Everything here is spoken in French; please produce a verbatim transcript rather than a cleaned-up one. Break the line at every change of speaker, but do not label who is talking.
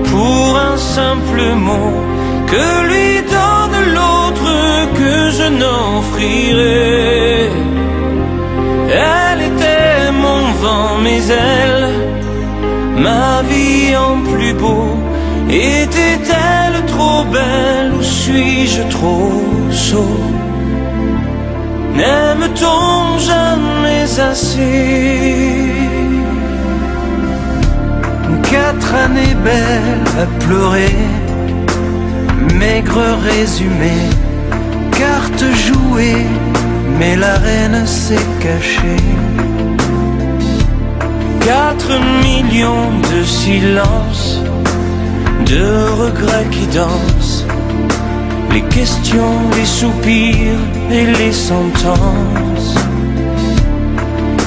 pour un simple mot que lui donne l'autre que je n'offrirai. Elle était mon vent, mes ailes, ma vie en plus beau. Était-elle trop belle ou suis-je trop sot? N'aime-t-on jamais assez? Quatre années belles à pleurer, maigre résumé, carte jouée, mais la reine s'est cachée. Quatre millions de silences, de regrets qui dansent, les questions, les soupirs et les sentences.